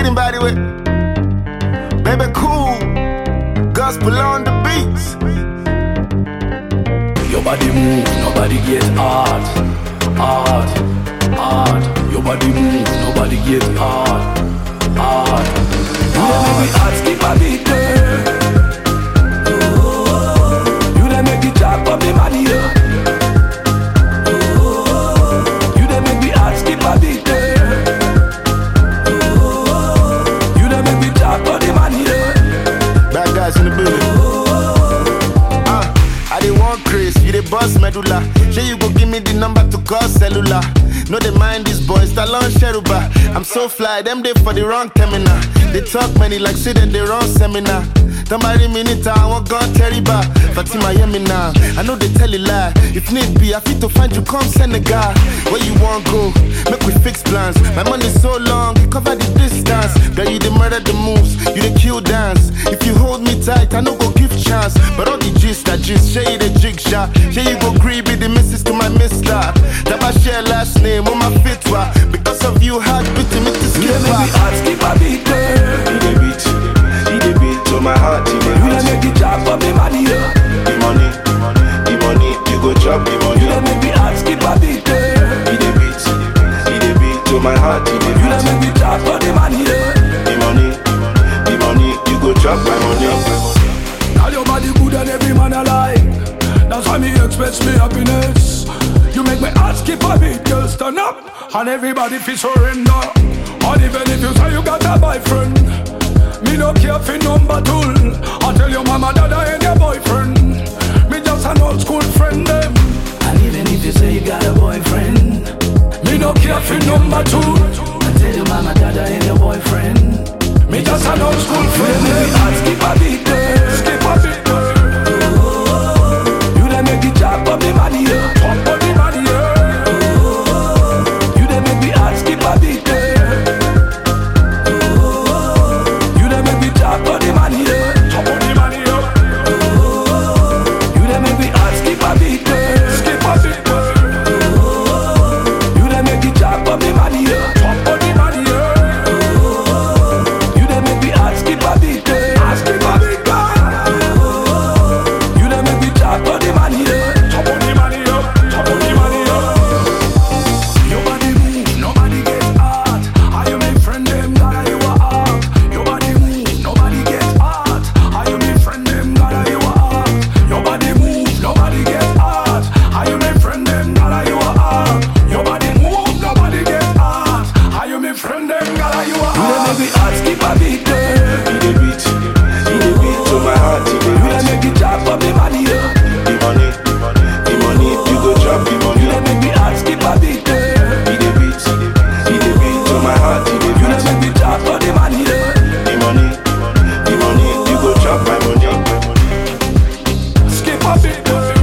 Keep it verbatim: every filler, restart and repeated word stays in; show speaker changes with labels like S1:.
S1: Anybody with Baby Cool, gospel on the beats.
S2: Your body move, nobody get hard, hard, hard. Your body move, nobody get hard, hard, hard. You make me hard, skip a beat, girl. You done make me drop up the money, yeah. You done make me hard, skip a beat, girl. You done make me drop up the money, yeah.
S1: Bad guys in the building. They want Chris, you the boss medulla. Sure you go give me the number to call cellular. No they mind these boys, Talon Sheruba. I'm so fly, them they for the wrong terminal. They talk many like say that they run seminar. Somebody minute I want gun terrible. Fatima Yemina, I know they tell a lie. If need be, I fit to find you, come send a guy. Where you want go, make we fix plans. My money's so long, it cover the distance. Girl, you the murder the moves, you the kill dance. If you hold me tight, I know go give chance. But all the gist, I just share the jig shot. Share you go creepy, the missus to my mister. That I share last name on my fitwa. Because of you, hard beating me to skip.
S2: You make me hard, skip a beat, girl.
S1: He the beat, he the beat to my heart. He the
S2: you done make me drop up the money, yeah.
S1: The money, the money, you go chop the money.
S2: You done make me hard, skip a beat, girl.
S1: He the beat, he the beat to my heart. He the
S2: you done make me drop up the money, yeah.
S1: The money, the money, you go chop my money.
S2: All your body good and every man alike. That's why me express me happiness. You make me heart skip a beat, girl, stand up. And everybody feel surrender. And even if you say you got a boyfriend, me no care for number two. I tell your mama that I ain't your boyfriend. Me just an old school friend them. And even if you say you got a boyfriend, me no care for number two. I tell your mama that I ain't your boyfriend. Me just an old school friend them. And skip a beat girl, skip a beat girl. You done make me drop up the money, yeah. Drop up the money, yeah. You done make me hard, skip a beat girl. Top of the money, yeah. Top of the money, yeah. You done make me hard, skip a beat, girl. Skip a beat, girl. You done make me top of the money, yeah. Top of the money, yeah. You done make me hard, skip a beat, girl. Skip a beat, girl. You done make me top of the money, yeah. Top of the money, yeah. Top of the money, yeah. Your body move, nobody get hard. How you make friend them, God, you are hard. Your body move, nobody get hard. How you make friend them, God, you are hard. Your body move, nobody get hard. How you make friend them, God, you are hard. Your body move, nobody get hard. How you make friend them, God, you are hard. You done make me hard, skip a beat, girl.
S1: He the beat, he the beat to my heart. He the
S2: You done make me drop up the money, yeah.
S1: The money, the money, you go drop the money.
S2: You done make me hard, skip a beat, girl.
S1: He the beat, he the beat to my heart. He the
S2: You done make me drop up the money, yeah.
S1: The money, the money, you go chop my money.
S2: Skip a beat, girl.